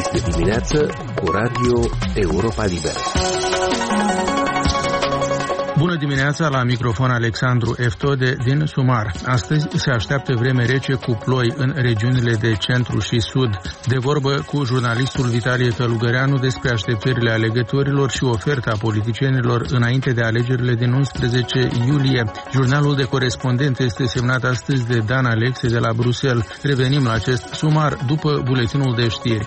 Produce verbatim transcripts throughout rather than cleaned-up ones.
Este dimineață cu Radio Europa Liberă. Bună dimineața, la microfon Alexandru Eftode din Sumar. Astăzi se așteaptă vreme rece cu ploi în regiunile de centru și sud. De vorbă cu jurnalistul Vitalie Călugăreanu despre așteptările alegătorilor și oferta politicienilor înainte de alegerile din unsprezece iulie. Jurnalul de corespondent este semnat astăzi de Dan Alexe de la Bruxelles. Revenim la acest sumar după buletinul de știri.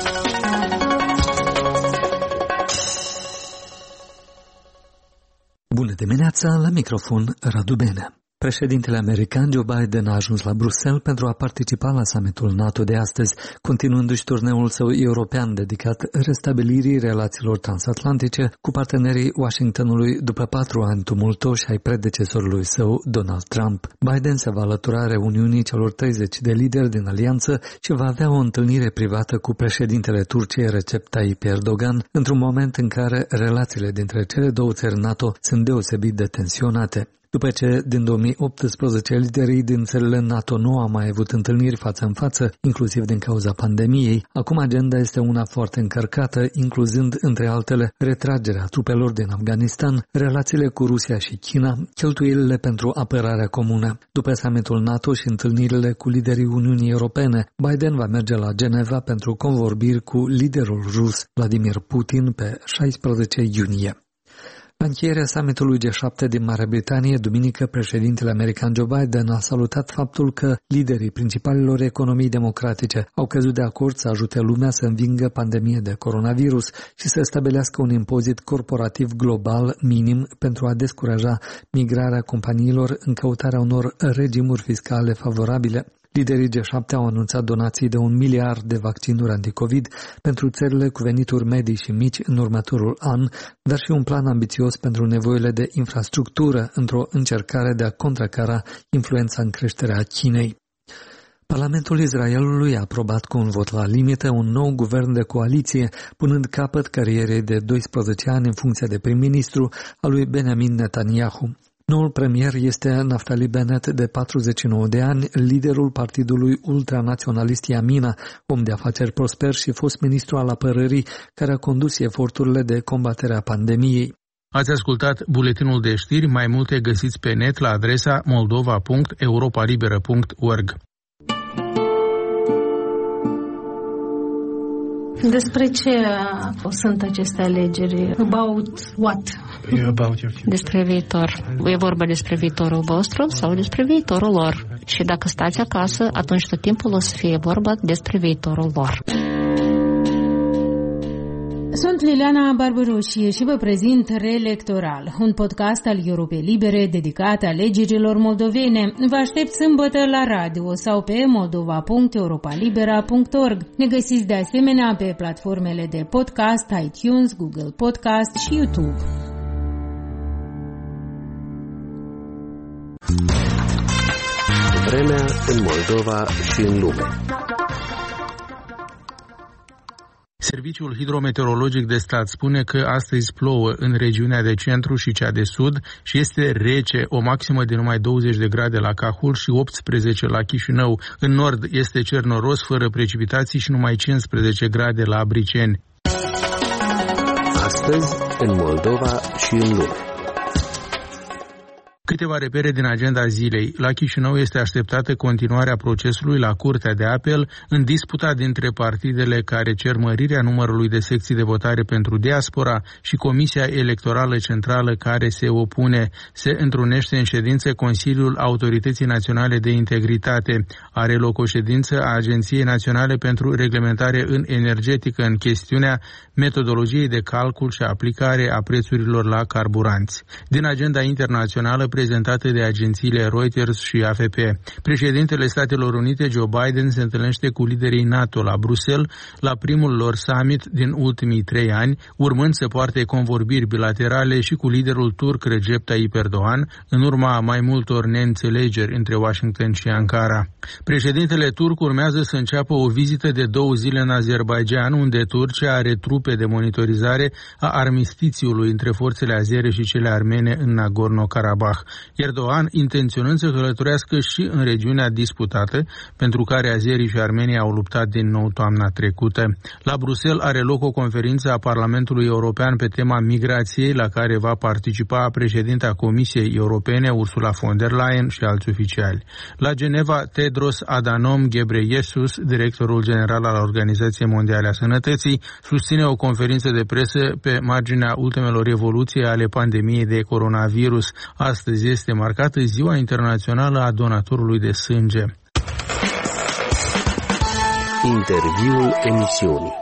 Bună dimineața, la microfon Radu Bene. Președintele american Joe Biden a ajuns la Bruxelles pentru a participa la summitul NATO de astăzi, continuându-și turneul său european dedicat restabilirii relațiilor transatlantice cu partenerii Washingtonului după patru ani tumultoși ai predecesorului său, Donald Trump. Biden se va alătura reuniunii celor treizeci de lideri din alianță și va avea o întâlnire privată cu președintele Turciei Recep Tayyip Erdogan, într-un moment în care relațiile dintre cele două țări NATO sunt deosebit de tensionate. După ce, din două mii optsprezece, liderii din țările NATO nu au mai avut întâlniri față în față, inclusiv din cauza pandemiei, acum agenda este una foarte încărcată, incluzând, între altele, retragerea trupelor din Afganistan, relațiile cu Rusia și China, cheltuielile pentru apărarea comună. După summitul NATO și întâlnirile cu liderii Uniunii Europene, Biden va merge la Geneva pentru convorbiri cu liderul rus Vladimir Putin pe șaisprezece iunie. La încheierea summitului G șapte din Marea Britanie, duminică, președintele american Joe Biden a salutat faptul că liderii principalelor economii democratice au căzut de acord să ajute lumea să învingă pandemia de coronavirus și să stabilească un impozit corporativ global minim pentru a descuraja migrarea companiilor în căutarea unor regimuri fiscale favorabile. Liderii G șapte au anunțat donații de un miliard de vaccinuri anticovid pentru țările cu venituri medii și mici în următorul an, dar și un plan ambițios pentru nevoile de infrastructură într-o încercare de a contracara influența în creșterea Chinei. Parlamentul Israelului a aprobat cu un vot la limită un nou guvern de coaliție, punând capăt carierei de doisprezece ani în funcția de prim-ministru a lui Benjamin Netanyahu. Noul premier este Naftali Bennett, de patruzeci și nouă de ani, liderul partidului ultranaționalist Yamina, om de afaceri prosper și fost ministru al apărării, care a condus eforturile de combatere a pandemiei. Ați ascultat buletinul de știri, mai multe găsiți pe net la adresa moldova punct europa liberă punct org. Despre ce sunt aceste alegeri? About what? About your future. Despre viitor. E vorba despre viitorul vostru sau despre viitorul lor. Și dacă stați acasă, atunci tot timpul o să fie vorba despre viitorul lor. Sunt Liliana Barbaroșie și vă prezint Reelectoral, un podcast al Europei Libere dedicat alegerilor moldovene. Vă aștept sâmbătă la radio sau pe moldova punct europa libera punct org. Ne găsiți de asemenea pe platformele de podcast, iTunes, Google Podcast și YouTube. Vremea în Moldova și în lume. Serviciul hidrometeorologic de stat spune că astăzi plouă în regiunea de centru și cea de sud și este rece, o maximă de numai douăzeci de grade la Cahul și optsprezece la Chișinău. În nord este cer noros, fără precipitații și numai cincisprezece grade la Briceni. Astăzi în Moldova și în lume. Câteva repere din agenda zilei. La Chișinău este așteptată continuarea procesului la Curtea de Apel în disputa dintre partidele care cer mărirea numărului de secții de votare pentru diaspora și Comisia Electorală Centrală care se opune. Se întrunește în ședință Consiliul Autorității Naționale de Integritate. Are loc o ședință a Agenției Naționale pentru Reglementare în Energetică în chestiunea metodologiei de calcul și aplicare a prețurilor la carburanți. Din agenda internațională prezentată de agențiile Reuters și A F P. Președintele Statelor Unite, Joe Biden, se întâlnește cu liderii NATO la Bruxelles la primul lor summit din ultimii trei ani, urmând să poarte convorbiri bilaterale și cu liderul turc Recep Tayyip Erdogan, în urma mai multor neînțelegeri între Washington și Ankara. Președintele turc urmează să înceapă o vizită de două zile în Azerbaidjan, unde Turcia are trupe de monitorizare a armistițiului între forțele azere și cele armene în Nagorno-Karabakh. Erdogan intenționând să călătorească și în regiunea disputată, pentru care azerii și armenii au luptat din nou toamna trecută. La Bruxelles are loc o conferință a Parlamentului European pe tema migrației, la care va participa președinta Comisiei Europene, Ursula von der Leyen, și alți oficiali. La Geneva, Tedros Adhanom Ghebreyesus, directorul general al Organizației Mondiale a Sănătății, susține o conferință de presă pe marginea ultimelor evoluții ale pandemiei de coronavirus. Astăzi este marcată Ziua Internațională a Donatorului de Sânge. Interviul emisiunii.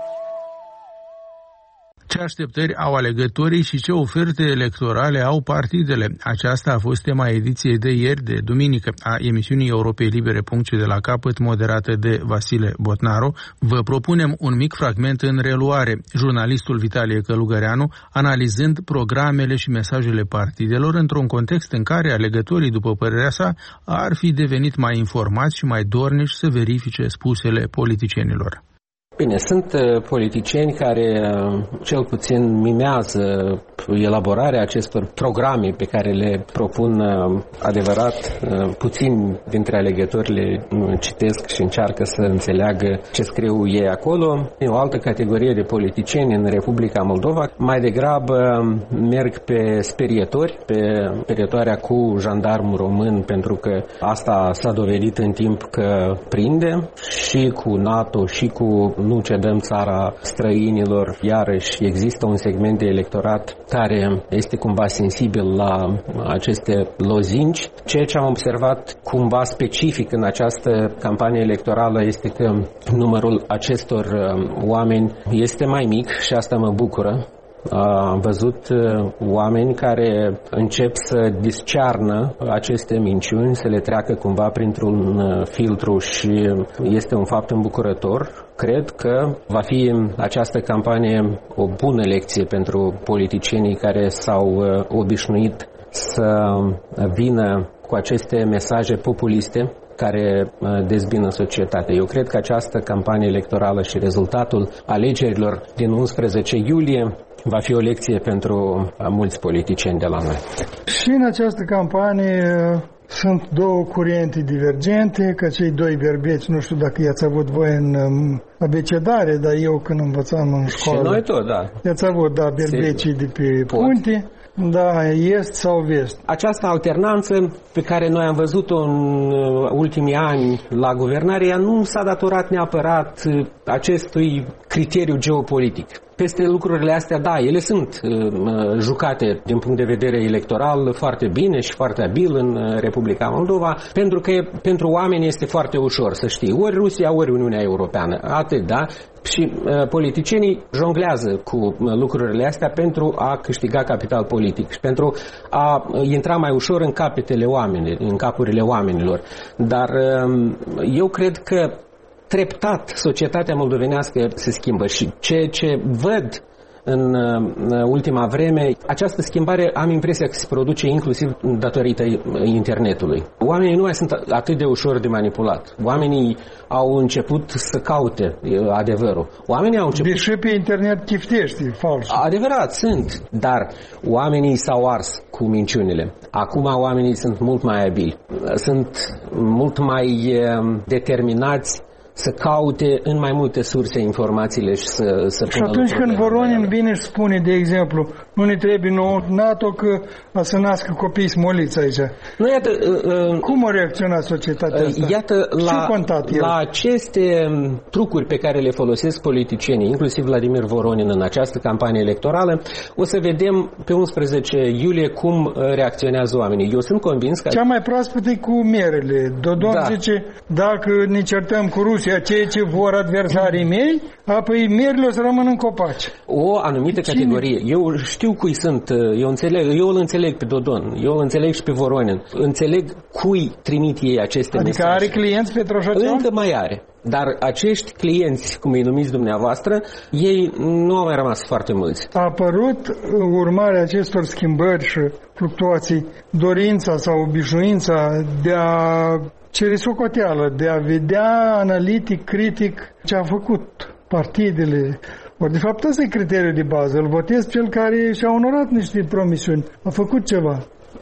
Ce așteptări au alegătorii și ce oferte electorale au partidele? Aceasta a fost tema ediției de ieri, de duminică, a emisiunii Europei Libere. Puncte de la capăt, moderată de Vasile Botnaru. Vă propunem un mic fragment în reluare. Jurnalistul Vitalie Călugăreanu, analizând programele și mesajele partidelor într-un context în care alegătorii, după părerea sa, ar fi devenit mai informați și mai dornici să verifice spusele politicienilor. Bine, sunt politicieni care cel puțin mimează elaborarea acestor programe pe care le propun. Adevărat, puțin dintre alegători le citesc și încearcă să înțeleagă ce scriu ei acolo. O altă categorie de politicieni în Republica Moldova mai degrabă merg pe sperietori, pe sperietoarea cu jandarmul român, pentru că asta s-a dovedit în timp că prinde, și cu NATO și cu nu cedăm țara străinilor. Iarăși există un segment de electorat care este cumva sensibil la aceste lozinci. Ceea ce am observat cumva specific în această campanie electorală este că numărul acestor oameni este mai mic și asta mă bucură. Am văzut oameni care încep să discearnă aceste minciuni, să le treacă cumva printr-un filtru și este un fapt îmbucurător. Cred că va fi această campanie o bună lecție pentru politicienii care s-au obișnuit să vină cu aceste mesaje populiste care dezbină societatea. Eu cred că această campanie electorală și rezultatul alegerilor din unsprezece iulie va fi o lecție pentru mulți politicieni de la noi. Și în această campanie sunt două curente divergente, că cei doi berbeți, nu știu dacă i-ați avut voi în abecedare, dar eu când învățam în școală... Și noi tot, da. I-ați avut, da, berbecii de pe punte. Da, est sau vest. Această alternanță pe care noi am văzut-o în ultimii ani la guvernare, ea nu s-a datorat neapărat acestui criteriu geopolitic. Peste lucrurile astea, da, ele sunt uh, jucate din punct de vedere electoral foarte bine și foarte abil în Republica Moldova, pentru că pentru oameni este foarte ușor să știi ori Rusia, ori Uniunea Europeană. Atât, da? Și uh, politicienii jonglează cu lucrurile astea pentru a câștiga capital politic și pentru a intra mai ușor în capetele oamenilor, în capurile oamenilor. Dar uh, eu cred că treptat societatea moldovenească se schimbă și ceea ce văd în ultima vreme, această schimbare am impresia că se produce inclusiv datorită internetului. Oamenii nu mai sunt atât de ușor de manipulat. Oamenii au început să caute adevărul. Oamenii au început... Deși pe internet chiftești, fals. Adevărat, sunt, dar oamenii s-au ars cu minciunile. Acum oamenii sunt mult mai abili. Sunt mult mai determinați să caute în mai multe surse informațiile și să, să pună. Și atunci când Voronin vine și spune, de exemplu, nu ne trebuie nouă NATO că a să nască copii smoliți aici. Nu, iată, uh, cum a reacționat societatea asta? Iată, la, la aceste trucuri pe care le folosesc politicienii, inclusiv Vladimir Voronin în această campanie electorală, o să vedem pe unsprezece iulie cum reacționează oamenii. Eu sunt convins că... Cea mai proaspătă e cu merele. Dodon da. zice, dacă ne certăm cu Rusia, ceea ce vor adversarii mei, apoi mierile o să rămână în copaci. O anumită Cine? categorie. Eu știu cui sunt, eu înțeleg, eu îl înțeleg pe Dodon, eu îl înțeleg și pe Voronin. Înțeleg cui trimit ei aceste adică mesaje. Adică are clienți Petroșațean? Încă mai are. Dar acești clienți, cum îi numiți dumneavoastră, ei nu au mai rămas foarte mulți. A apărut urmarea acestor schimbări și fluctuații dorința sau obișnuința de a cere socoteală, de a vedea analitic, critic ce a făcut partidele. Ori de fapt ăsta e criteriul de bază. Îl votez cel care și-a onorat niște promisiuni. A făcut ceva.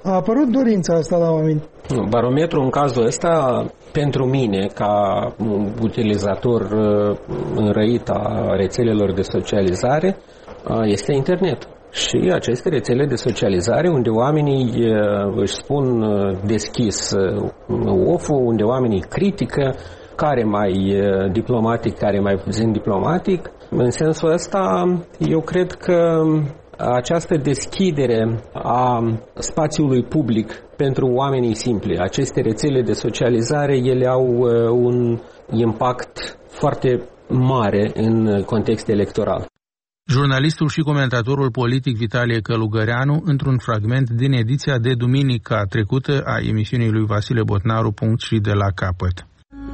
A apărut dorința asta la oameni. Barometru în cazul ăsta, pentru mine, ca utilizator înrăit a rețelelor de socializare, este internet. Și aceste rețele de socializare unde oamenii își spun deschis oful, unde oamenii critică, care mai diplomatic, care mai puțin diplomatic. În sensul ăsta, eu cred că această deschidere a spațiului public pentru oamenii simpli, aceste rețele de socializare, ele au un impact foarte mare în context electoral. Jurnalistul și comentatorul politic Vitalie Călugăreanu, într-un fragment din ediția de duminica trecută a emisiunii lui Vasile Botnaru, Punct și de la capăt.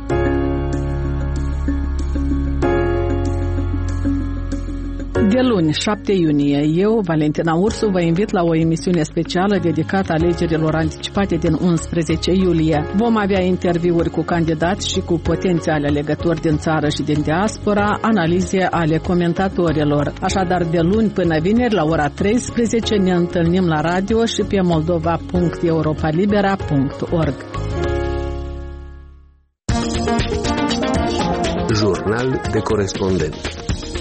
De luni, șapte iunie, eu, Valentina Ursu, vă invit la o emisiune specială dedicată alegerilor anticipate din unsprezece iulie. Vom avea interviuri cu candidați și cu potențiale alegători din țară și din diaspora, analize ale comentatorilor. Așadar, de luni până vineri, la ora treisprezece, ne întâlnim la radio și pe moldova punct europa libera punct org. Jurnal de corespondent.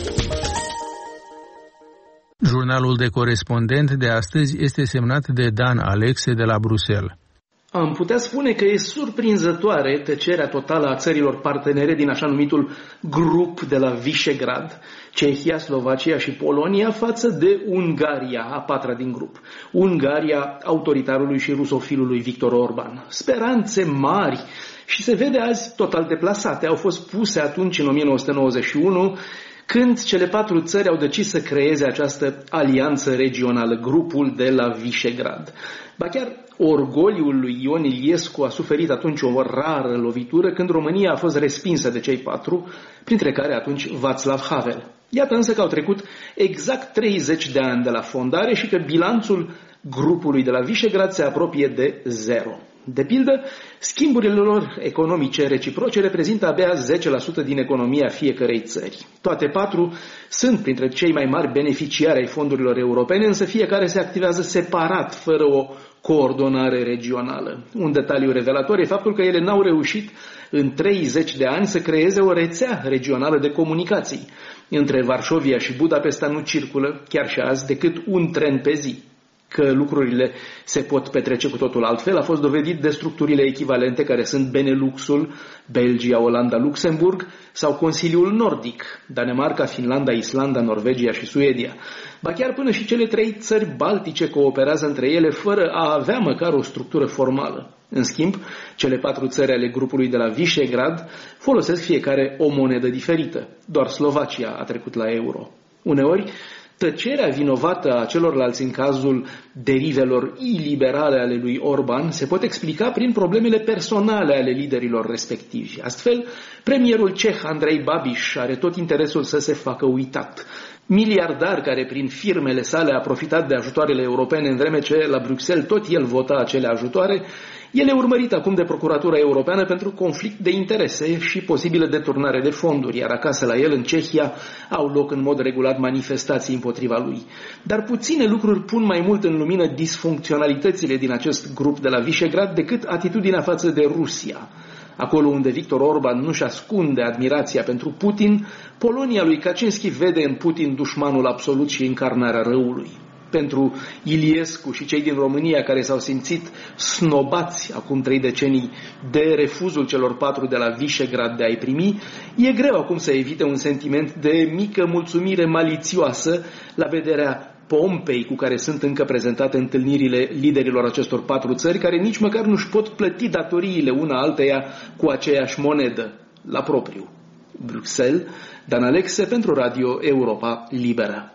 Jurnalul de corespondent de astăzi este semnat de Dan Alexe de la Bruxelles. Am putea spune că e surprinzătoare tăcerea totală a țărilor partenere din așa numitul grup de la Visegrad, Cehia, Slovacia și Polonia, față de Ungaria, a patra din grup. Ungaria autoritarului și rusofilului Viktor Orban. Speranțe mari și se vede azi total deplasate au fost puse atunci în o mie nouă sute nouăzeci și unu, când cele patru țări au decis să creeze această alianță regională, grupul de la Visegrad. Ba chiar orgoliul lui Ion Iliescu a suferit atunci o rară lovitură când România a fost respinsă de cei patru, printre care atunci Václav Havel. Iată însă că au trecut exact treizeci de ani de la fondare și că bilanțul grupului de la Visegrad se apropie de zero. De pildă, schimburile lor economice reciproce reprezintă abia zece la sută din economia fiecărei țări. Toate patru sunt printre cei mai mari beneficiari ai fondurilor europene, însă fiecare se activează separat, fără o coordonare regională. Un detaliu revelator e faptul că ele n-au reușit în treizeci de ani să creeze o rețea regională de comunicații. Între Varșovia și Budapesta nu circulă, chiar și azi, decât un tren pe zi. Că lucrurile se pot petrece cu totul altfel a fost dovedit de structurile echivalente care sunt Beneluxul, Belgia, Olanda, Luxemburg sau Consiliul Nordic, Danemarca, Finlanda, Islanda, Norvegia și Suedia. Ba chiar până și cele trei țări baltice cooperează între ele fără a avea măcar o structură formală. În schimb, cele patru țări ale grupului de la Visegrad folosesc fiecare o monedă diferită. Doar Slovacia a trecut la euro. Uneori, tăcerea vinovată a celorlalți în cazul derivelor iliberale ale lui Orban se pot explica prin problemele personale ale liderilor respectivi. Astfel, premierul ceh Andrei Babiš are tot interesul să se facă uitat. Miliardar care prin firmele sale a profitat de ajutoarele europene în vreme ce la Bruxelles tot el vota acele ajutoare, el e urmărit acum de Procuratura Europeană pentru conflict de interese și posibilă deturnare de fonduri, iar acasă la el, în Cehia, au loc în mod regulat manifestații împotriva lui. Dar puține lucruri pun mai mult în lumină disfuncționalitățile din acest grup de la Visegrad decât atitudinea față de Rusia. Acolo unde Viktor Orban nu-și ascunde admirația pentru Putin, Polonia lui Kaczynski vede în Putin dușmanul absolut și încarnarea răului. Pentru Iliescu și cei din România care s-au simțit snobați acum trei decenii de refuzul celor patru de la Visegrad de a-i primi, e greu acum să evite un sentiment de mică mulțumire malițioasă la vederea pompei cu care sunt încă prezentate întâlnirile liderilor acestor patru țări, care nici măcar nu-și pot plăti datoriile una alteia cu aceeași monedă, la propriu. Bruxelles, Dan Alexe pentru Radio Europa Liberă.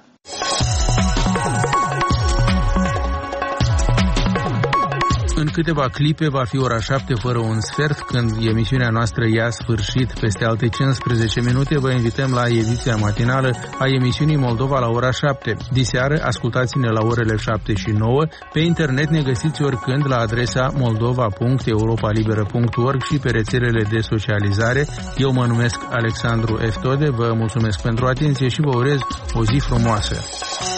În câteva clipe va fi ora șapte fără un sfert, când emisiunea noastră ia sfârșit. Peste alte cincisprezece minute vă invităm la ediția matinală a emisiunii Moldova la ora șapte. Diseară ascultați-ne la orele șapte și nouă. Pe internet ne găsiți oricând la adresa moldova punct europa liberă punct org și pe rețelele de socializare. Eu mă numesc Alexandru Eftode, vă mulțumesc pentru atenție și vă urez o zi frumoasă.